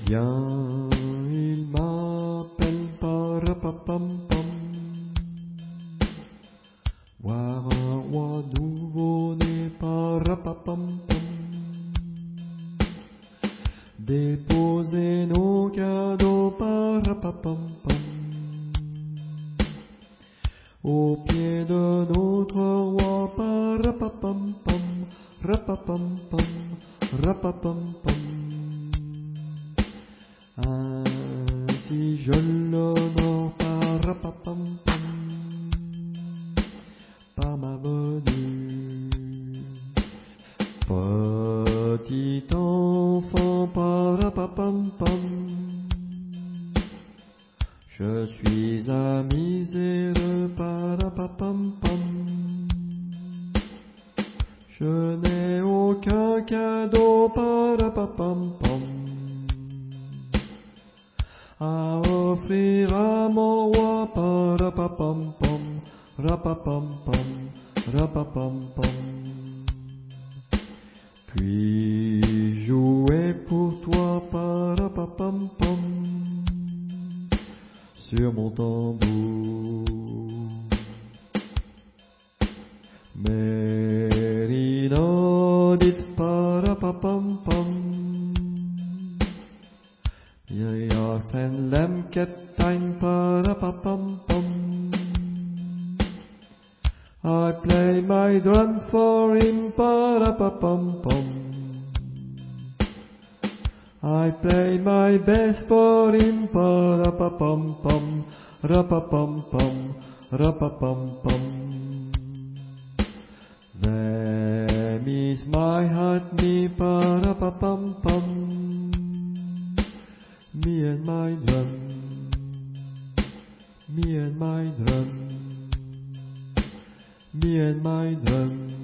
Viens, il m'appelle parapapam-pam. Voir un roi nouveau-né parapapam-pam. Déposer nos cadeaux parapapam-pam. Au pied de notre roi parapapam-pam. Rapapam-pam, rapapam-pam. Ainsi je l'honore parapapam-pam, par ma venue. Petit enfant parapapam-pam, je suis un miséreux parapapam-pam. Je n'ai aucun cadeau parapapam-pam à offrir à mon roi parapapam-pam, rapapam-pam, rapapam-pam. Puis jouer pour toi parapapam-pam sur mon tambour. Merinodit parapapam-pam. Jag sen lemketain parapapam-pam. I play my drum for him parapapam-pam. I play my best for him parapapam-pam, rapapam-pam, rapapam-pam. Them is my heart, me parapapam-pam. Me and my drum, me and my drum, me and my drum.